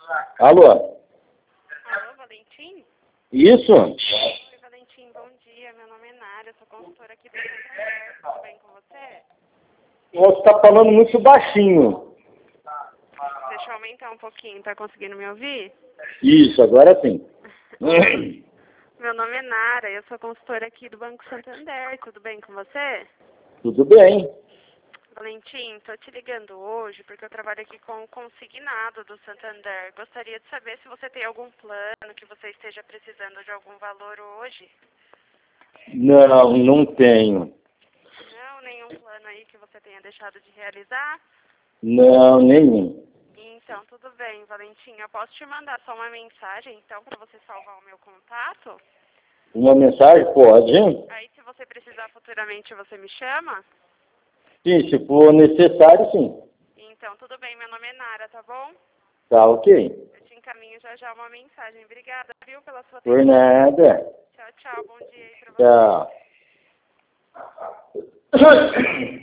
Alô? Alô, Valentim? Isso? Oi, Valentim, bom dia. Meu nome é Nara, sou consultora aqui do Santander. Tudo bem com você? Você está falando muito baixinho. Deixa eu aumentar um pouquinho, tá conseguindo me ouvir? Isso, agora sim. Meu nome é Nara, eu sou consultora aqui do Banco Santander. Tudo bem com você? Tudo bem. Valentim, tô te ligando hoje porque eu trabalho aqui com o consignado do Santander. Gostaria de saber se você tem algum plano, que você esteja precisando de algum valor hoje. Não, não tenho. Não, nenhum plano aí que você tenha deixado de realizar? Não, nenhum. Então, tudo bem, Valentim. Eu posso te mandar só uma mensagem, então, para você salvar o meu contato? Uma mensagem? Pode. Aí, se você precisar futuramente, você me chama? Sim, se for necessário, sim. Então, tudo bem. Meu nome é Nara, tá bom? Tá ok. Eu te encaminho já já uma mensagem. Obrigada, viu, pela sua Por atenção. nada. Tchau, tchau. Bom dia aí pra você. Tchau.